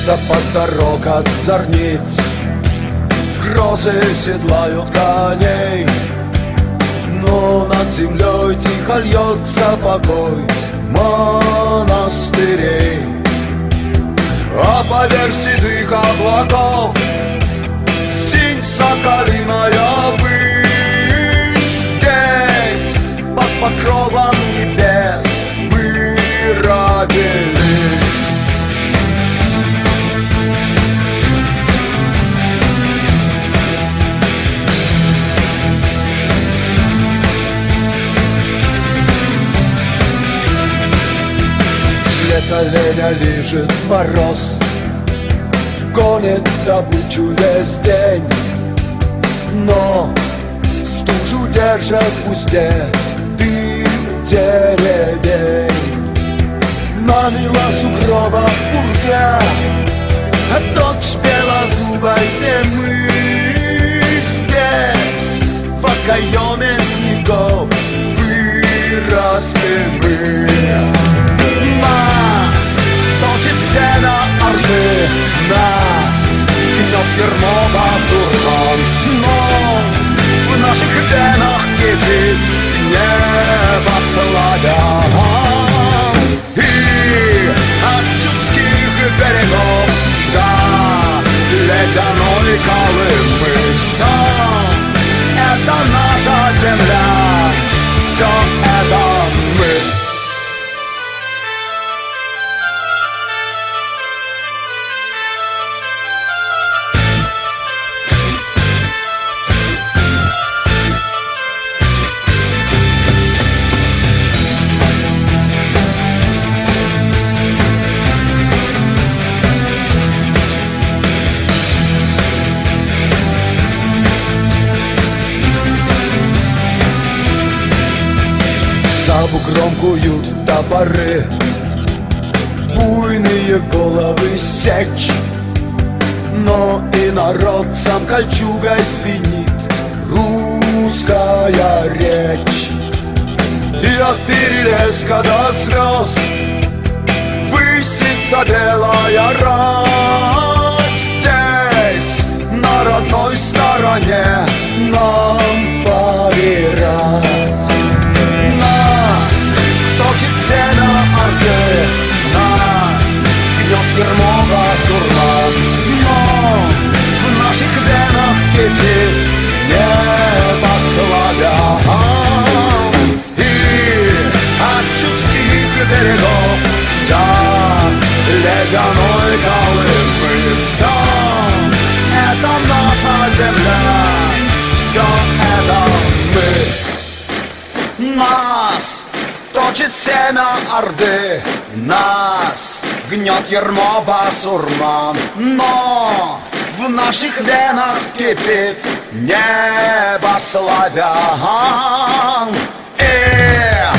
Листопад дорог от зорниц, грозы седлают коней, но над землей тихо льется покой монастырей. А поверх седых облаков синь соколиная высь. Здесь под покровом небес мы родились. Оленя лежит мороз, гонит добычу весь день, но стужу держат в узде дым деревень. Намела сугроба пурга, дочь белозубой зимы. Здесь в окоеме снегов выросли мы. Нас точит сено орды, нас гнет ермо басурман, но в наших венах кипит небо славян. И от чудских берегов до ледяной Колымы все это наша земля, все это мы. За бугром куют топоры, буйные головы сечь, но и народцам кольчугой звенит русская речь. И от Перелеска до слез высится белая рать. Здесь на родной стороне нам помирать. Точит сено орды, нас гнет ермо басурман, но в наших венах кипит небо славян. И от чудских берегов до ледяной Колымы все это наша земля, все это мы. Нас точит семя орды, нас гнет ермо басурман, но в наших венах кипит небо славян. И